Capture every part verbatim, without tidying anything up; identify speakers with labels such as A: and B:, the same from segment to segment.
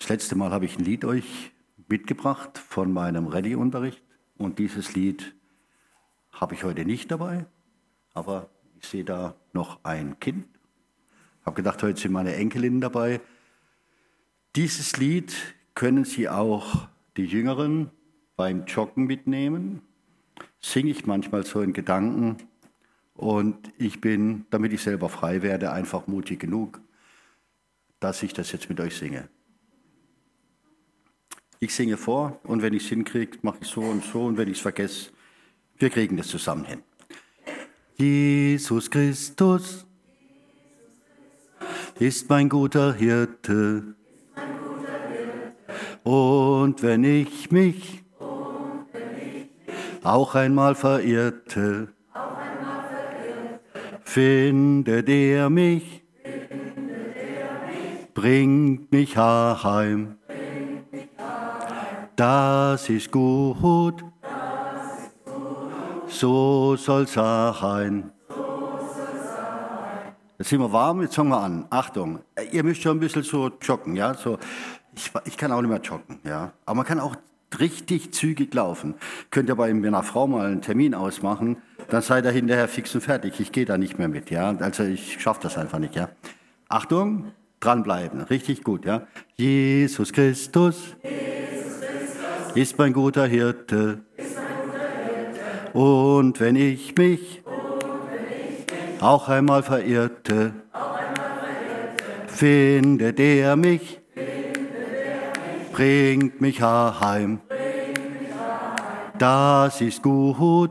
A: Das letzte Mal habe ich ein Lied euch mitgebracht von meinem Rallye-Unterricht und dieses Lied habe ich heute nicht dabei, aber ich sehe da noch ein Kind. Ich habe gedacht, heute sind meine Enkelinnen dabei. Dieses Lied können Sie auch die Jüngeren beim Joggen mitnehmen. Singe ich manchmal so in Gedanken und ich bin, damit ich selber frei werde, einfach mutig genug, dass ich das jetzt mit euch singe. Ich singe vor und wenn ich es hinkriege, mache ich so und so und wenn ich es vergesse, wir kriegen das zusammen hin. Jesus Christus ist mein guter Hirte und wenn ich mich auch einmal verirrte, findet er mich, bringt mich heim. Das ist gut, so soll's sein. Jetzt sind wir warm, jetzt fangen wir an. Achtung, ihr müsst schon ein bisschen so joggen, ja? So, ich, ich kann auch nicht mehr joggen, ja? Aber man kann auch richtig zügig laufen. Könnt ihr bei meiner Frau mal einen Termin ausmachen, dann seid ihr hinterher fix und fertig. Ich gehe da nicht mehr mit, ja? Also ich schaffe das einfach nicht, ja? Achtung, dranbleiben, richtig gut, ja? Jesus Christus ist mein guter Hirte. Und wenn ich mich auch einmal verirrte, findet er mich, bringt mich heim. Das ist gut,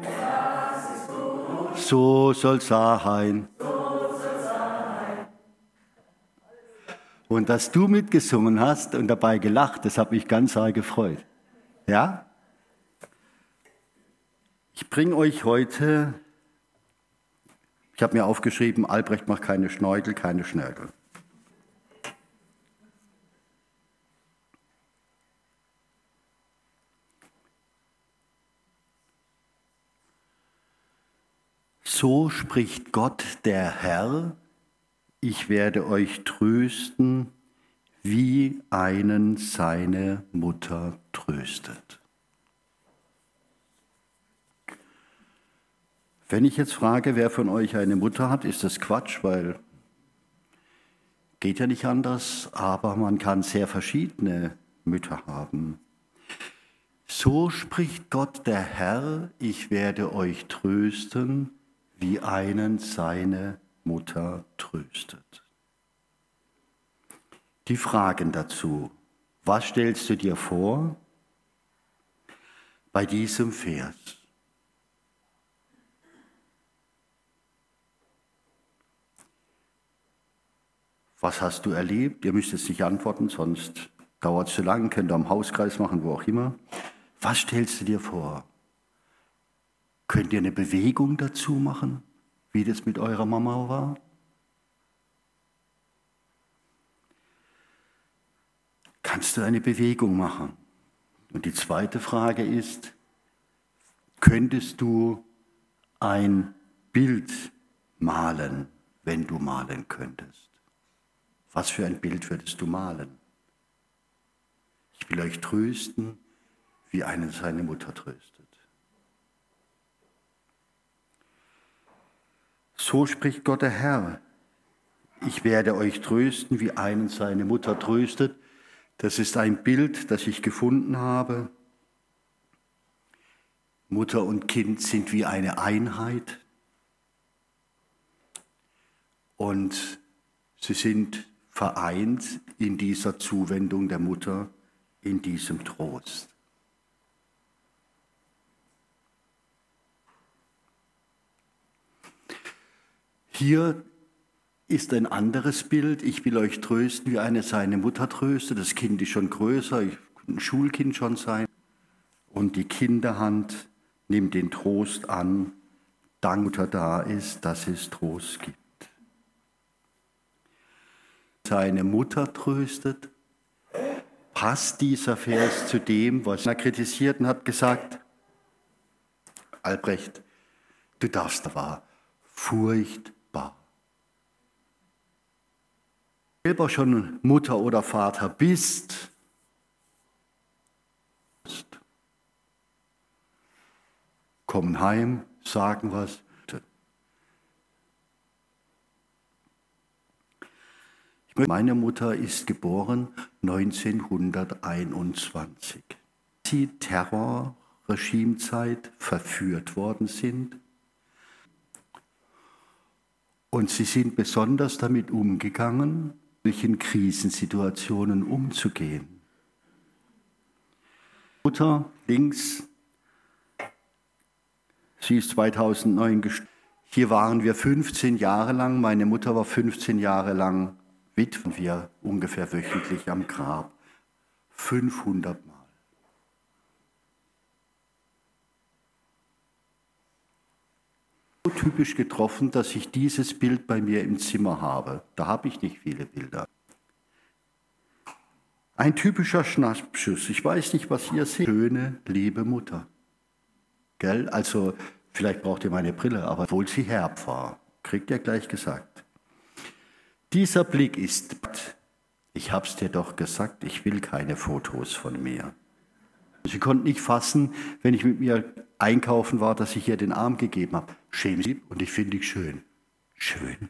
A: so soll's sein. Und dass du mitgesungen hast und dabei gelacht, das hat mich ganz arg gefreut. Ja? Ich bringe euch heute, ich habe mir aufgeschrieben, Albrecht macht keine Schnorkel, keine Schnörkel. So spricht Gott, der Herr, ich werde euch trösten, wie einen seine Mutter tröstet. Wenn ich jetzt frage, wer von euch eine Mutter hat, ist das Quatsch, weil geht ja nicht anders, aber man kann sehr verschiedene Mütter haben. So spricht Gott, der Herr, ich werde euch trösten, wie einen seine Mutter tröstet. Die Fragen dazu, was stellst du dir vor bei diesem Vers? Was hast du erlebt? Ihr müsst jetzt nicht antworten, sonst dauert es zu lang, könnt ihr am Hauskreis machen, wo auch immer. Was stellst du dir vor? Könnt ihr eine Bewegung dazu machen, wie das mit eurer Mama war? Kannst du eine Bewegung machen? Und die zweite Frage ist, könntest du ein Bild malen, wenn du malen könntest? Was für ein Bild würdest du malen? Ich will euch trösten, wie einen seine Mutter tröstet. So spricht Gott der Herr. Ich werde euch trösten, wie einen seine Mutter tröstet. Das ist ein Bild, das ich gefunden habe. Mutter und Kind sind wie eine Einheit. Und sie sind vereint in dieser Zuwendung der Mutter, in diesem Trost. Hier ist ein anderes Bild. Ich will euch trösten, wie eine seine Mutter tröstet. Das Kind ist schon größer, ich kann ein Schulkind schon sein. Und die Kinderhand nimmt den Trost an, da Mutter da ist, dass es Trost gibt. Seine Mutter tröstet, passt dieser Vers zu dem, was er kritisiert und hat gesagt, Albrecht, du darfst aber furchtbar. Selber schon Mutter oder Vater bist, kommen heim, sagen was. Meine Mutter ist geboren neunzehnhunderteinundzwanzig. Sie Terrorregimezeit verführt worden sind. Und sie sind besonders damit umgegangen, mit in Krisensituationen umzugehen. Mutter links, sie ist zweitausendneun gestorben. Hier waren wir fünfzehn Jahre lang, meine Mutter war fünfzehn Jahre lang Witwen, wir ungefähr wöchentlich am Grab. fünfhundert Mal. So typisch getroffen, dass ich dieses Bild bei mir im Zimmer habe. Da habe ich nicht viele Bilder. Ein typischer Schnappschuss. Ich weiß nicht, was ihr seht. Schöne, liebe Mutter. Gell? Also, vielleicht braucht ihr meine Brille, aber obwohl sie herb war, kriegt ihr gleich gesagt. Dieser Blick ist, ich hab's dir doch gesagt, ich will keine Fotos von mir. Sie konnte nicht fassen, wenn ich mit mir einkaufen war, dass ich ihr den Arm gegeben habe. Schäme sie und ich finde dich schön. Schön.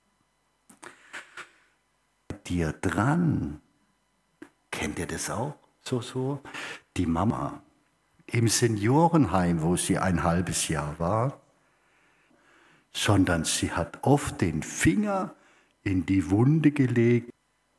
A: Dir dran. Kennt ihr das auch? So, so. Die Mama im Seniorenheim, wo sie ein halbes Jahr war, sondern sie hat oft den Finger in die Wunde gelegt.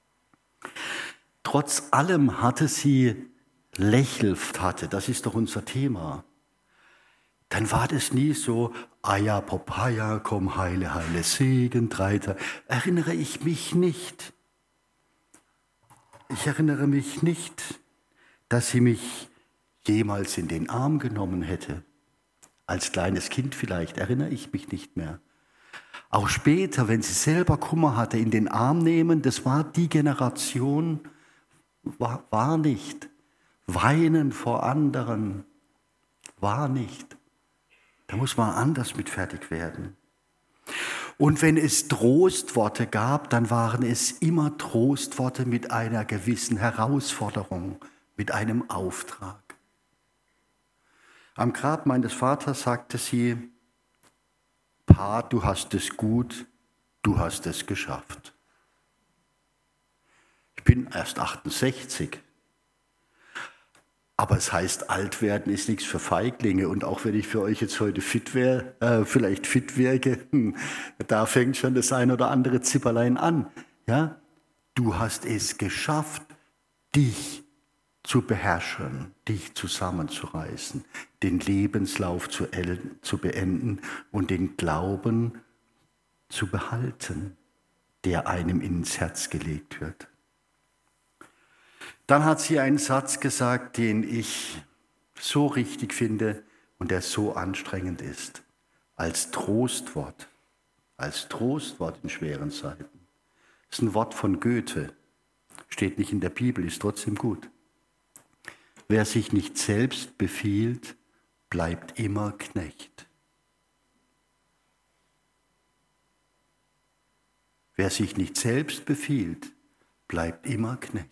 A: Trotz allem hatte sie lächelt hatte, das ist doch unser Thema. Dann war das nie so, Aja, Popaya, komm, heile, heile, Segen, Dreiter. Erinnere ich mich nicht. Ich erinnere mich nicht, dass sie mich jemals in den Arm genommen hätte. Als kleines Kind vielleicht, erinnere ich mich nicht mehr. Auch später, wenn sie selber Kummer hatte, in den Arm nehmen, das war die Generation, war, war nicht. Weinen vor anderen, war nicht. Da muss man anders mit fertig werden. Und wenn es Trostworte gab, dann waren es immer Trostworte mit einer gewissen Herausforderung, mit einem Auftrag. Am Grab meines Vaters sagte sie, Pa, du hast es gut, du hast es geschafft. Ich bin erst achtundsechzig. Aber es heißt, alt werden ist nichts für Feiglinge. Und auch wenn ich für euch jetzt heute fit wäre, äh, vielleicht fit wirke, da fängt schon das ein oder andere Zipperlein an. Ja? Du hast es geschafft, dich zu beherrschen, dich zusammenzureißen, den Lebenslauf zu, zu beenden und den Glauben zu behalten, der einem ins Herz gelegt wird. Dann hat sie einen Satz gesagt, den ich so richtig finde und der so anstrengend ist, als Trostwort, als Trostwort in schweren Zeiten. Das ist ein Wort von Goethe, steht nicht in der Bibel, ist trotzdem gut. Wer sich nicht selbst befiehlt, bleibt immer Knecht. Wer sich nicht selbst befiehlt, bleibt immer Knecht.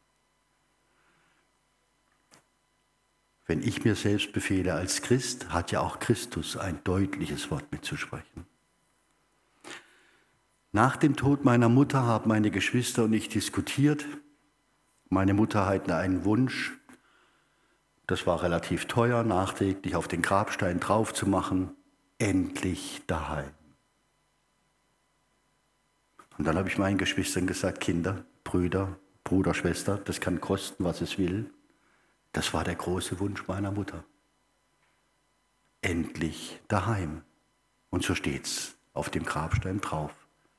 A: Wenn ich mir selbst befehle als Christ, hat ja auch Christus ein deutliches Wort mitzusprechen. Nach dem Tod meiner Mutter haben meine Geschwister und ich diskutiert. Meine Mutter hatte einen Wunsch, das war relativ teuer, nachträglich auf den Grabstein drauf zu machen, endlich daheim. Und dann habe ich meinen Geschwistern gesagt, Kinder, Brüder, Bruder, Schwester, das kann kosten, was es will. Das war der große Wunsch meiner Mutter. Endlich daheim. Und so steht's auf dem Grabstein drauf.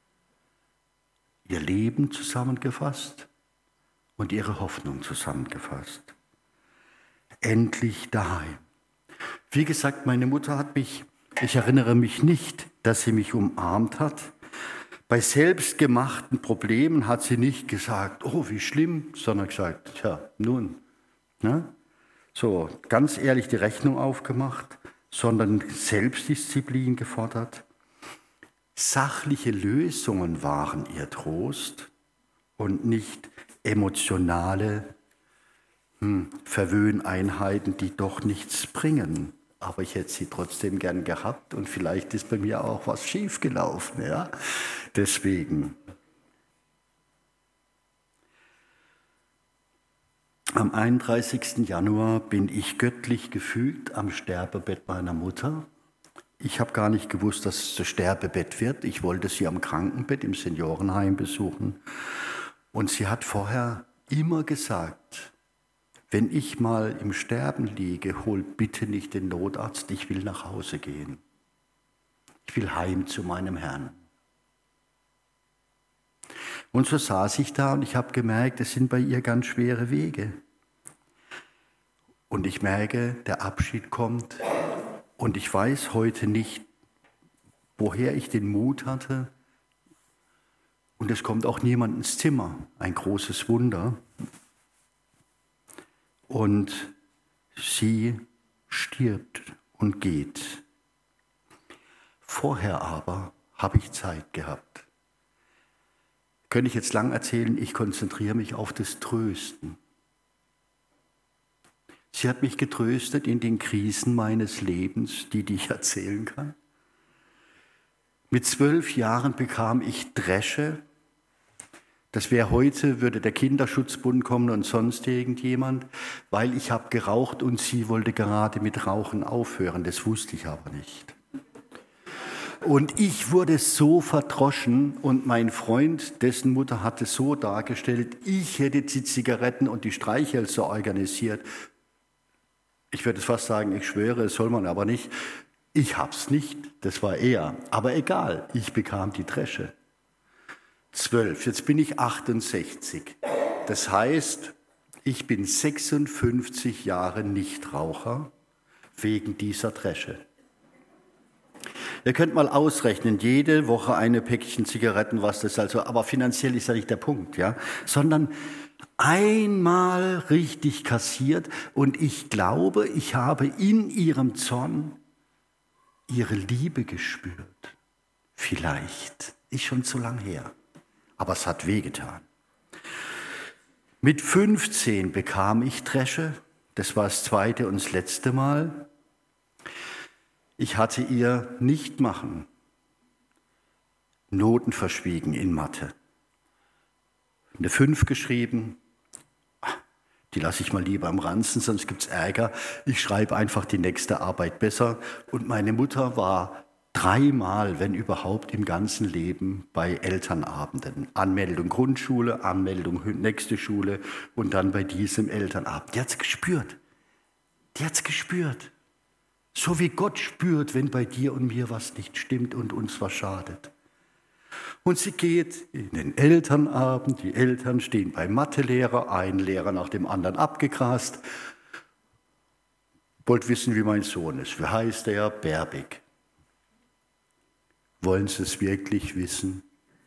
A: Ihr Leben zusammengefasst und ihre Hoffnung zusammengefasst. Endlich daheim. Wie gesagt, meine Mutter hat mich, ich erinnere mich nicht, dass sie mich umarmt hat. Bei selbstgemachten Problemen hat sie nicht gesagt, oh, wie schlimm, sondern gesagt, tja, nun. Ne? So, ganz ehrlich die Rechnung aufgemacht, sondern Selbstdisziplin gefordert. Sachliche Lösungen waren ihr Trost und nicht emotionale hm, Verwöhneinheiten, die doch nichts bringen. aber ich hätte sie trotzdem gern gehabt und vielleicht ist bei mir auch was schiefgelaufen. Ja? Deswegen. Am einunddreißigsten Januar bin ich göttlich gefügt am Sterbebett meiner Mutter. Ich habe gar nicht gewusst, dass es das Sterbebett wird. Ich wollte sie am Krankenbett im Seniorenheim besuchen. Und sie hat vorher immer gesagt, wenn ich mal im Sterben liege, hol bitte nicht den Notarzt, ich will nach Hause gehen. Ich will heim zu meinem Herrn. Und so saß ich da und ich habe gemerkt, es sind bei ihr ganz schwere Wege. Und ich merke, der Abschied kommt und ich weiß heute nicht, woher ich den Mut hatte. Und es kommt auch niemand ins Zimmer, ein großes Wunder. Und sie stirbt und geht. Vorher aber habe ich Zeit gehabt. Könnte ich jetzt lang erzählen, ich konzentriere mich auf das Trösten. Sie hat mich getröstet in den Krisen meines Lebens, die, die ich erzählen kann. Mit zwölf Jahren bekam ich Dresche. Das wäre heute, würde der Kinderschutzbund kommen und sonst irgendjemand, weil ich habe geraucht und sie wollte gerade mit Rauchen aufhören. Das wusste ich aber nicht. Und ich wurde so verdroschen und mein Freund, dessen Mutter hat es so dargestellt, ich hätte die Zigaretten und die Streichhölzer organisiert. Ich würde fast sagen, ich schwöre, es soll man aber nicht. Ich hab's nicht, das war er. Aber egal, ich bekam die Dresche. Zwölf, jetzt bin ich achtundsechzig. Das heißt, ich bin sechsundfünfzig Jahre Nichtraucher wegen dieser Dresche. Ihr könnt mal ausrechnen, jede Woche eine Päckchen Zigaretten, was das also, aber finanziell ist ja nicht der Punkt, ja, sondern einmal richtig kassiert und ich glaube, ich habe in ihrem Zorn ihre Liebe gespürt. Vielleicht, ist schon zu lang her, aber es hat wehgetan. Mit fünfzehn bekam ich Dresche, das war das zweite und das letzte Mal. Ich hatte ihr nicht machen, Noten verschwiegen in Mathe. Eine fünf geschrieben, die lasse ich mal lieber am Ranzen, sonst gibt es Ärger. Ich schreibe einfach die nächste Arbeit besser. Und meine Mutter war dreimal, wenn überhaupt, im ganzen Leben bei Elternabenden. Anmeldung Grundschule, Anmeldung nächste Schule und dann bei diesem Elternabend. Die hat es gespürt. Die hat es gespürt. So wie Gott spürt, wenn bei dir und mir was nicht stimmt und uns was schadet. Und sie geht in den Elternabend, die Eltern stehen beim Mathelehrer, ein Lehrer nach dem anderen abgegrast. Wollt wissen, wie mein Sohn ist. Wie heißt er? Berbig. Wollen Sie es wirklich wissen?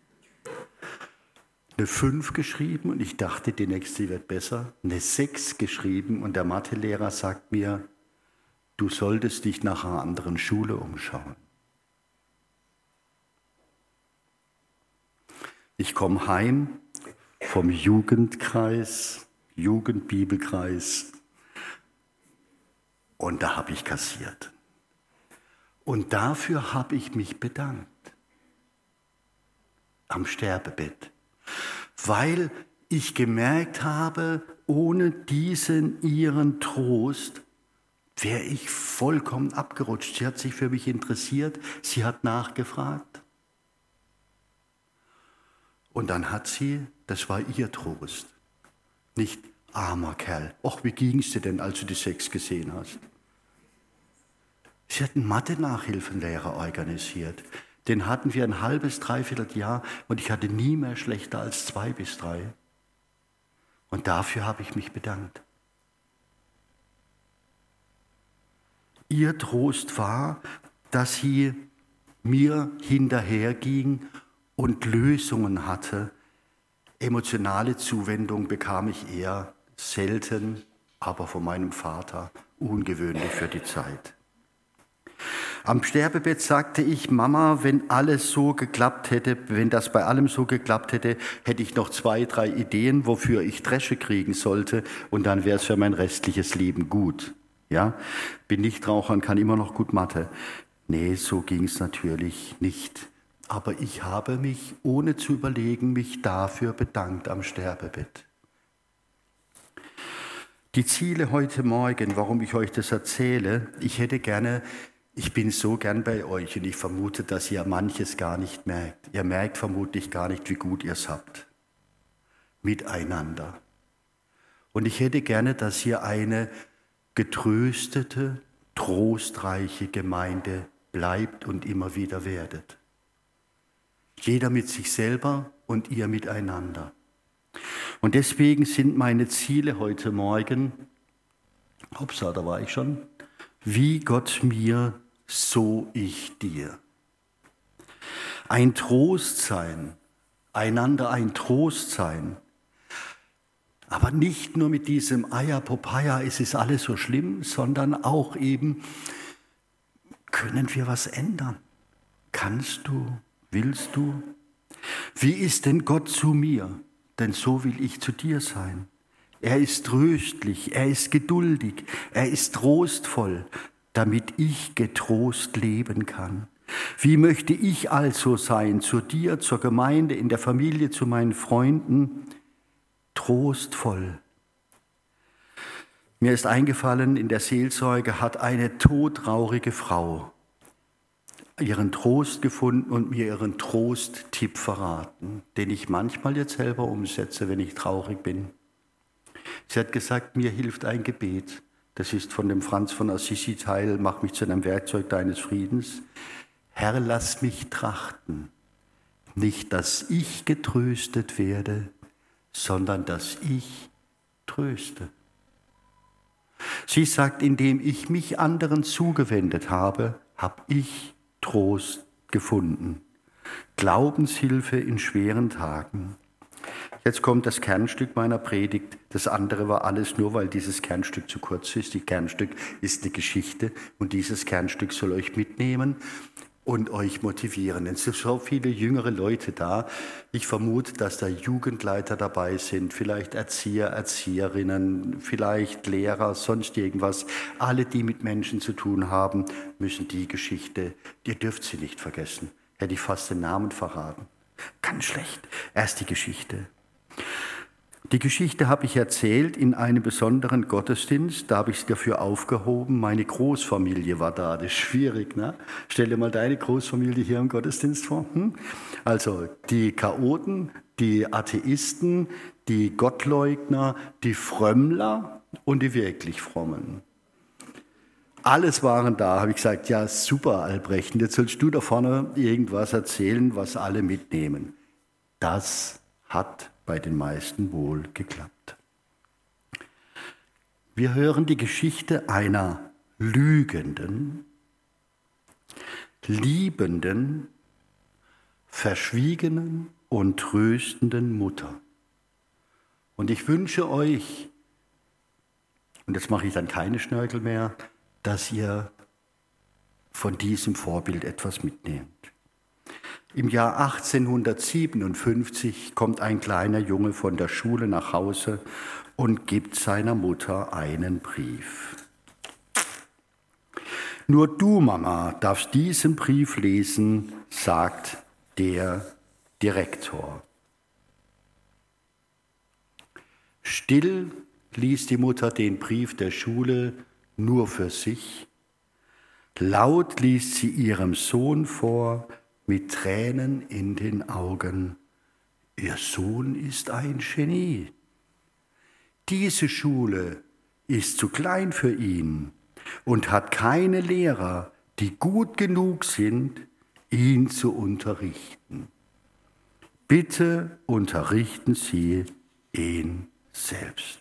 A: Eine fünf geschrieben und ich dachte, die nächste wird besser. Eine sechs geschrieben und der Mathelehrer sagt mir, du solltest dich nach einer anderen Schule umschauen. Ich komme heim vom Jugendkreis, Jugendbibelkreis und da habe ich kassiert. Und dafür habe ich mich bedankt am Sterbebett, weil ich gemerkt habe, ohne diesen ihren Trost wäre ich vollkommen abgerutscht. Sie hat sich für mich interessiert, sie hat nachgefragt. Und dann hat sie, das war ihr Trost, nicht armer Kerl, ach, wie ging's dir denn, als du die Sechs gesehen hast? Sie hat einen Mathe-Nachhilfenlehrer organisiert. Den hatten wir ein halbes, dreiviertel Jahr und ich hatte nie mehr schlechter als zwei bis drei. Und dafür habe ich mich bedankt. Ihr Trost war, dass sie mir hinterherging und Lösungen hatte. Emotionale Zuwendung bekam ich eher selten, aber von meinem Vater ungewöhnlich für die Zeit. Am Sterbebett sagte ich, Mama, wenn alles so geklappt hätte, wenn das bei allem so geklappt hätte, hätte ich noch zwei, drei Ideen, wofür ich Dresche kriegen sollte und dann wäre es für mein restliches Leben gut. Ja, bin Nichtraucher und kann immer noch gut Mathe. Nee, so ging es natürlich nicht. Aber ich habe mich, ohne zu überlegen, mich dafür bedankt am Sterbebett. Die Ziele heute Morgen, warum ich euch das erzähle, ich hätte gerne, ich bin so gern bei euch und ich vermute, dass ihr manches gar nicht merkt. Ihr merkt vermutlich gar nicht, wie gut ihr es habt. Miteinander. Und ich hätte gerne, dass ihr eine getröstete, trostreiche Gemeinde bleibt und immer wieder werdet. Jeder mit sich selber und ihr miteinander. Und deswegen sind meine Ziele heute Morgen, hopsa, da war ich schon, wie Gott mir, so ich dir. Ein Trost sein, einander ein Trost sein. Aber nicht nur mit diesem Aya Popaya, es ist alles so schlimm, sondern auch eben, können wir was ändern? Kannst du? Willst du? Wie ist denn Gott zu mir? Denn so will ich zu dir sein. Er ist tröstlich, er ist geduldig, er ist trostvoll, damit ich getrost leben kann. Wie möchte ich also sein, zu dir, zur Gemeinde, in der Familie, zu meinen Freunden? Trostvoll. Mir ist eingefallen, in der Seelsorge hat eine todtraurige Frau ihren Trost gefunden und mir ihren Trosttipp verraten, den ich manchmal jetzt selber umsetze, wenn ich traurig bin. Sie hat gesagt, mir hilft ein Gebet. Das ist von dem Franz von Assisi Teil, mach mich zu einem Werkzeug deines Friedens. Herr, lass mich trachten, nicht, dass ich getröstet werde, sondern dass ich tröste. Sie sagt, indem ich mich anderen zugewendet habe, habe ich Trost gefunden. Glaubenshilfe in schweren Tagen. Jetzt kommt das Kernstück meiner Predigt. Das andere war alles nur, weil dieses Kernstück zu kurz ist. Das Kernstück ist eine Geschichte und dieses Kernstück soll euch mitnehmen und euch motivieren. Es sind so viele jüngere Leute da. Ich vermute, dass da Jugendleiter dabei sind, vielleicht Erzieher, Erzieherinnen, vielleicht Lehrer, sonst irgendwas. Alle, die mit Menschen zu tun haben, müssen die Geschichte, ihr dürft sie nicht vergessen. Hätte ich fast den Namen verraten. Ganz schlecht. Erst die Geschichte. Die Geschichte habe ich erzählt in einem besonderen Gottesdienst, da habe ich es dafür aufgehoben, meine Großfamilie war da, das ist schwierig, ne? Stell dir mal deine Großfamilie hier im Gottesdienst vor. Hm? Also die Chaoten, die Atheisten, die Gottleugner, die Frömmler und die wirklich Frommen. Alles waren da, habe ich gesagt, ja super Albrecht, jetzt sollst du da vorne irgendwas erzählen, was alle mitnehmen. Das hat bei den meisten wohl geklappt. Wir hören die Geschichte einer lügenden, liebenden, verschwiegenen und tröstenden Mutter. Und ich wünsche euch, und jetzt mache ich dann keine Schnörkel mehr, dass ihr von diesem Vorbild etwas mitnehmt. Im Jahr achtzehnhundertsiebenundfünfzig kommt ein kleiner Junge von der Schule nach Hause und gibt seiner Mutter einen Brief. Nur du, Mama, darfst diesen Brief lesen, sagt der Direktor. Still liest die Mutter den Brief der Schule nur für sich. Laut liest sie ihrem Sohn vor, mit Tränen in den Augen. Ihr Sohn ist ein Genie. Diese Schule ist zu klein für ihn und hat keine Lehrer, die gut genug sind, ihn zu unterrichten. Bitte unterrichten Sie ihn selbst.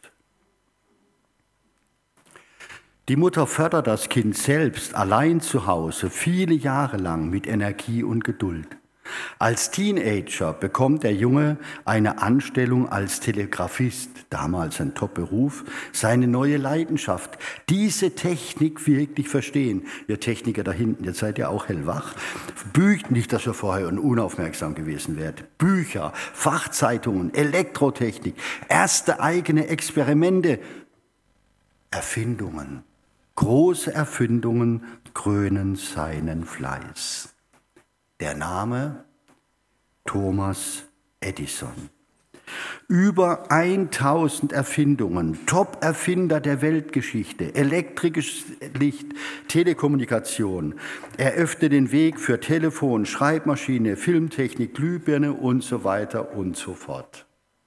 A: Die Mutter fördert das Kind selbst allein zu Hause viele Jahre lang mit Energie und Geduld. Als Teenager bekommt der Junge eine Anstellung als Telegrafist, damals ein Top-Beruf, seine neue Leidenschaft, diese Technik wirklich verstehen. Ihr Techniker da hinten, jetzt seid ihr auch hellwach. Bücher, nicht, dass ihr vorher unaufmerksam gewesen wärt. Bücher, Fachzeitungen, Elektrotechnik, erste eigene Experimente, Erfindungen. Große Erfindungen krönen seinen Fleiß. Der Name Thomas Edison. Über tausend Erfindungen, Top-Erfinder der Weltgeschichte, elektrisches Licht, Telekommunikation, eröffnet den Weg für Telefon, Schreibmaschine, Filmtechnik, Glühbirne und so weiter und so fort.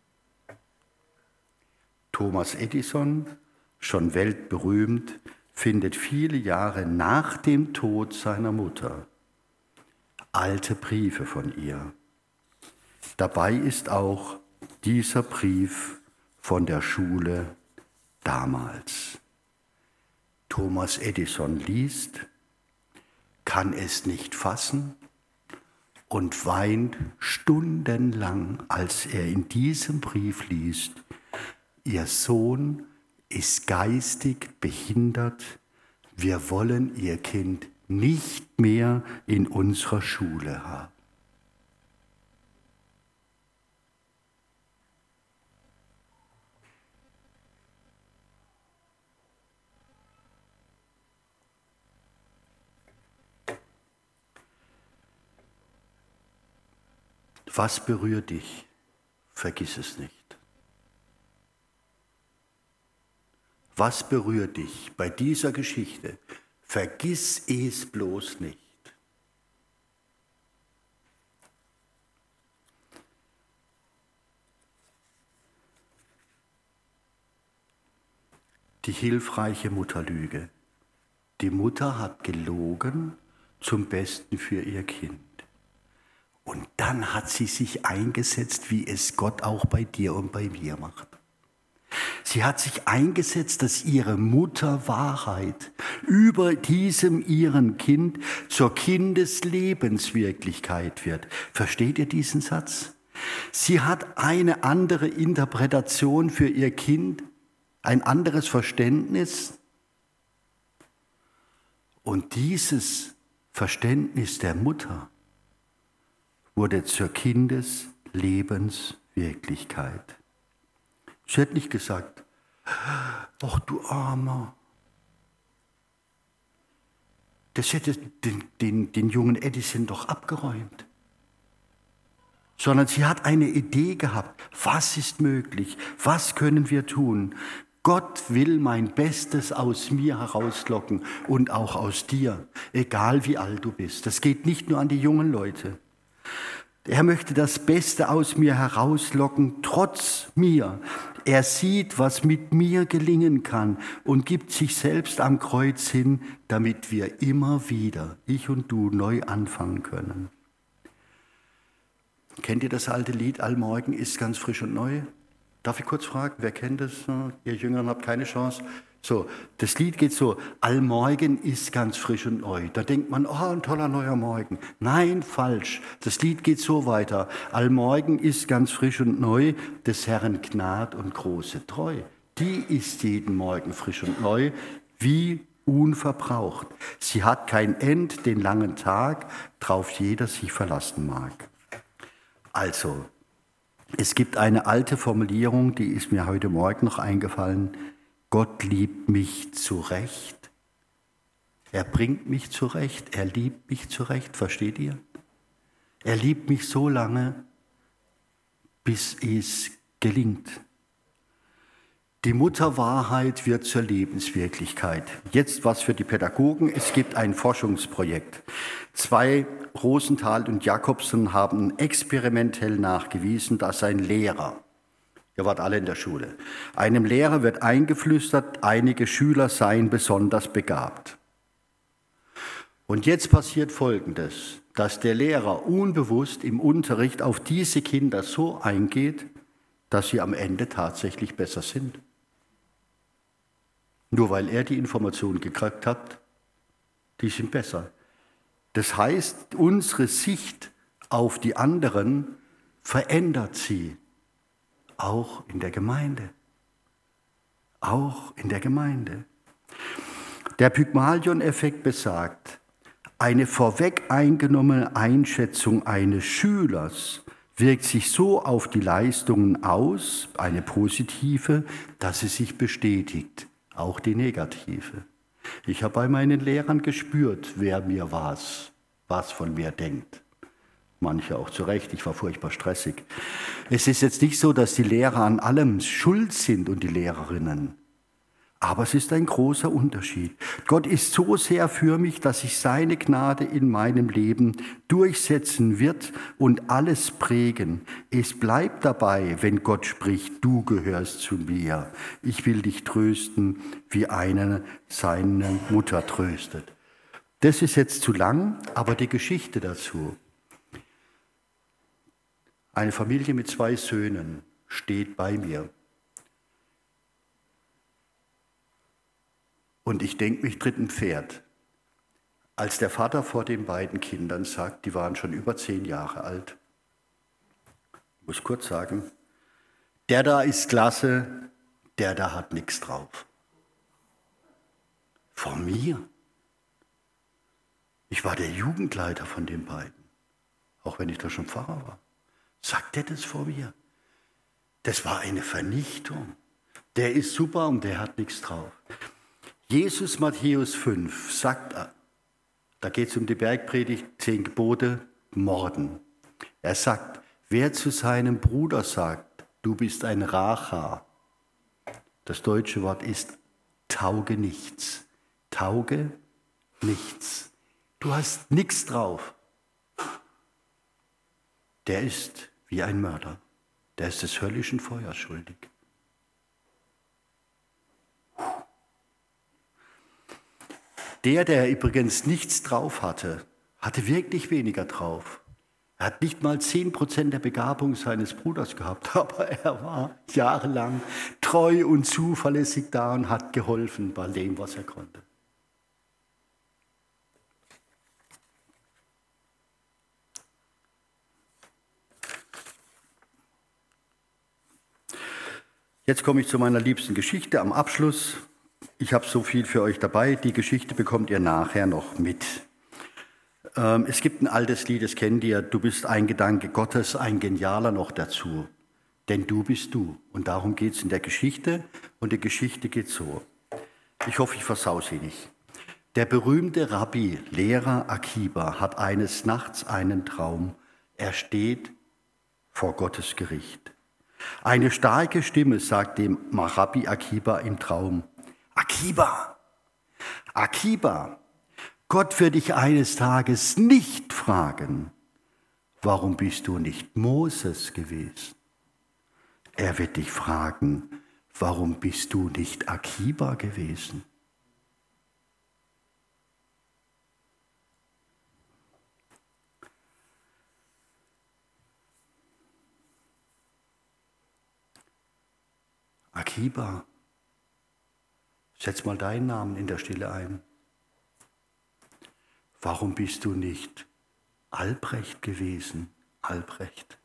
A: Thomas Edison, schon weltberühmt, findet viele Jahre nach dem Tod seiner Mutter alte Briefe von ihr. Dabei ist auch dieser Brief von der Schule damals. Thomas Edison liest, kann es nicht fassen und weint stundenlang, als er in diesem Brief liest, ihr Sohn ist geistig behindert, wir wollen ihr Kind nicht mehr in unserer Schule haben. Was berührt dich? Vergiss es nicht. Was berührt dich bei dieser Geschichte? Vergiss es bloß nicht. Die hilfreiche Mutterlüge. Die Mutter hat gelogen zum Besten für ihr Kind. Und dann hat sie sich eingesetzt, wie es Gott auch bei dir und bei mir macht. Sie hat sich eingesetzt, dass ihre Mutter Wahrheit über diesem ihren Kind zur Kindeslebenswirklichkeit wird. Versteht ihr diesen Satz? Sie hat eine andere Interpretation für ihr Kind, ein anderes Verständnis. Und dieses Verständnis der Mutter wurde zur Kindeslebenswirklichkeit. Sie hat nicht gesagt, ach du Armer. Das hätte den, den, den jungen Edison doch abgeräumt. Sondern sie hat eine Idee gehabt, was ist möglich, was können wir tun. Gott will mein Bestes aus mir herauslocken und auch aus dir, egal wie alt du bist. Das geht nicht nur an die jungen Leute. Er möchte das Beste aus mir herauslocken, trotz mir. Er sieht, was mit mir gelingen kann und gibt sich selbst am Kreuz hin, damit wir immer wieder, ich und du, neu anfangen können. Kennt ihr das alte Lied, Allmorgen ist ganz frisch und neu? Darf ich kurz fragen, wer kennt das? Ihr Jüngeren habt keine Chance. So, das Lied geht so, Allmorgen ist ganz frisch und neu. Da denkt man, oh, ein toller neuer Morgen. Nein, falsch. Das Lied geht so weiter. Allmorgen ist ganz frisch und neu, des Herrn Gnad und große Treu. Die ist jeden Morgen frisch und neu, wie unverbraucht. Sie hat kein End, den langen Tag, drauf jeder sich verlassen mag. Also, es gibt eine alte Formulierung, die ist mir heute Morgen noch eingefallen. Gott liebt mich zurecht. Er bringt mich zurecht. Er liebt mich zurecht. Versteht ihr? Er liebt mich so lange, bis es gelingt. Die Mutterwahrheit wird zur Lebenswirklichkeit. Jetzt was für die Pädagogen. Es gibt ein Forschungsprojekt. Zwei, Rosenthal und Jakobsen, haben experimentell nachgewiesen, dass ein Lehrer, ihr wart alle in der Schule, einem Lehrer wird eingeflüstert, einige Schüler seien besonders begabt. Und jetzt passiert Folgendes, dass der Lehrer unbewusst im Unterricht auf diese Kinder so eingeht, dass sie am Ende tatsächlich besser sind. Nur weil er die Information gekriegt hat, die sind besser. Das heißt, unsere Sicht auf die anderen verändert sie, auch in der Gemeinde. Auch in der Gemeinde. Der Pygmalion-Effekt besagt, eine vorweg eingenommene Einschätzung eines Schülers wirkt sich so auf die Leistungen aus, eine positive, dass sie sich bestätigt, auch die negative. Ich habe bei meinen Lehrern gespürt, wer mir was, was von mir denkt. Manche auch zu Recht, ich war furchtbar stressig. Es ist jetzt nicht so, dass die Lehrer an allem schuld sind und die Lehrerinnen. Aber es ist ein großer Unterschied. Gott ist so sehr für mich, dass sich seine Gnade in meinem Leben durchsetzen wird und alles prägen. Es bleibt dabei, wenn Gott spricht, du gehörst zu mir. Ich will dich trösten, wie einer seine Mutter tröstet. Das ist jetzt zu lang, aber die Geschichte dazu. Eine Familie mit zwei Söhnen steht bei mir. Und ich denke, mich tritt ein Pferd. Als der Vater vor den beiden Kindern sagt, die waren schon über zehn Jahre alt, ich muss kurz sagen, der da ist klasse, der da hat nichts drauf. Vor mir. Ich war der Jugendleiter von den beiden, auch wenn ich da schon Pfarrer war. Sagt der das vor mir? Das war eine Vernichtung. Der ist super und der hat nichts drauf. Jesus, Matthäus fünf, sagt, da geht es um die Bergpredigt, zehn Gebote, Morden. Er sagt, wer zu seinem Bruder sagt, du bist ein Racha, das deutsche Wort ist tauge nichts. Tauge nichts. Du hast nichts drauf. Der ist wie ein Mörder. Der ist des höllischen Feuers schuldig. Der, der übrigens nichts drauf hatte, hatte wirklich weniger drauf. Er hat nicht mal zehn Prozent der Begabung seines Bruders gehabt, aber er war jahrelang treu und zuverlässig da und hat geholfen bei dem, was er konnte. Jetzt komme ich zu meiner liebsten Geschichte am Abschluss. Ich habe so viel für euch dabei, die Geschichte bekommt ihr nachher noch mit. Ähm, es gibt ein altes Lied, das kennt ihr, du bist ein Gedanke Gottes, ein genialer noch dazu. Denn du bist du. Und darum geht es in der Geschichte und die Geschichte geht so. Ich hoffe, ich versau sie nicht. Der berühmte Rabbi, Lehrer Akiba, hat eines Nachts einen Traum. Er steht vor Gottes Gericht. Eine starke Stimme sagt dem Rabbi Akiba im Traum, Akiba, Akiba, Gott wird dich eines Tages nicht fragen, warum bist du nicht Moses gewesen? Er wird dich fragen, warum bist du nicht Akiba gewesen? Akiba, setz mal deinen Namen in der Stille ein. Warum bist du nicht Albrecht gewesen? Albrecht.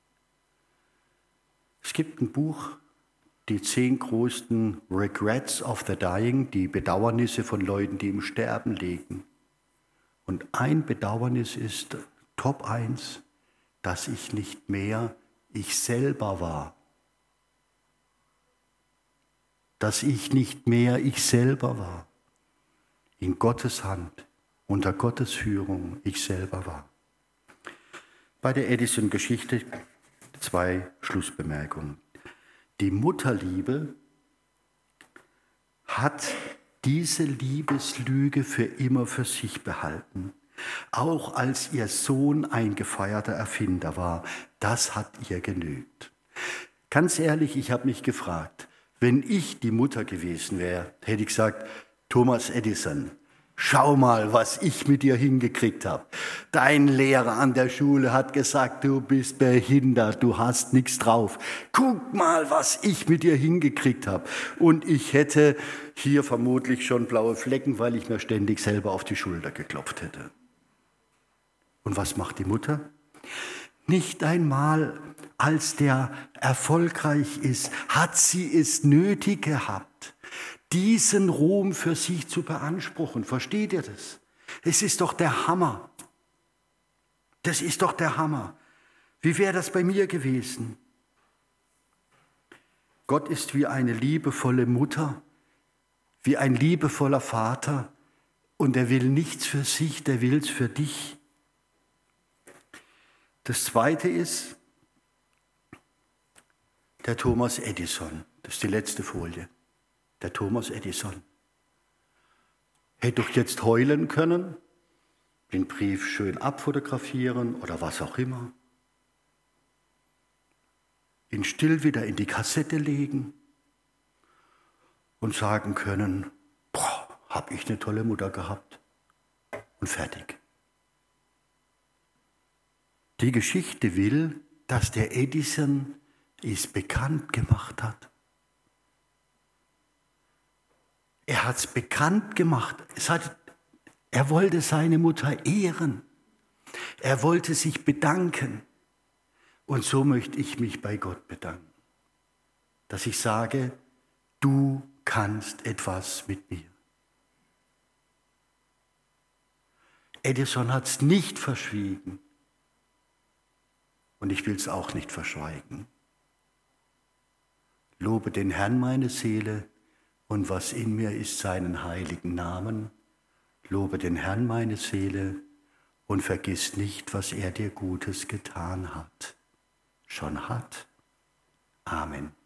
A: Es gibt ein Buch, die zehn größten Regrets of the Dying, die Bedauernisse von Leuten, die im Sterben liegen. Und ein Bedauernis ist Top eins, dass ich nicht mehr ich selber war. Dass ich nicht mehr ich selber war. In Gottes Hand, unter Gottes Führung ich selber war. Bei der Edison-Geschichte zwei Schlussbemerkungen. Die Mutterliebe hat diese Liebeslüge für immer für sich behalten. Auch als ihr Sohn ein gefeierter Erfinder war, das hat ihr genügt. Ganz ehrlich, ich habe mich gefragt, wenn ich die Mutter gewesen wäre, hätte ich gesagt, Thomas Edison, schau mal, was ich mit dir hingekriegt habe. Dein Lehrer an der Schule hat gesagt, du bist behindert, du hast nichts drauf. Guck mal, was ich mit dir hingekriegt habe. Und ich hätte hier vermutlich schon blaue Flecken, weil ich mir ständig selber auf die Schulter geklopft hätte. Und was macht die Mutter? Nicht einmal, als der erfolgreich ist, hat sie es nötig gehabt, diesen Ruhm für sich zu beanspruchen. Versteht ihr das? Es ist doch der Hammer. Das ist doch der Hammer. Wie wäre das bei mir gewesen? Gott ist wie eine liebevolle Mutter. wie ein liebevoller Vater und er will nichts für sich, der will es für dich. Das Zweite ist der Thomas Edison. Das ist die letzte Folie. Der Thomas Edison. Hätte doch jetzt heulen können, den Brief schön abfotografieren oder was auch immer. Ihn still wieder in die Kassette legen und sagen können, boah, hab ich eine tolle Mutter gehabt. Und fertig. Die Geschichte will, dass der Edison es bekannt gemacht hat. Er hat es bekannt gemacht. Es hat, er wollte seine Mutter ehren. Er wollte sich bedanken. Und so möchte ich mich bei Gott bedanken, dass ich sage, du kannst etwas mit mir. Edison hat es nicht verschwiegen und ich will es auch nicht verschweigen. Lobe den Herrn meine Seele und was in mir ist, seinen heiligen Namen. Lobe den Herrn meine Seele und vergiss nicht, was er dir Gutes getan hat. Schon hat. Amen.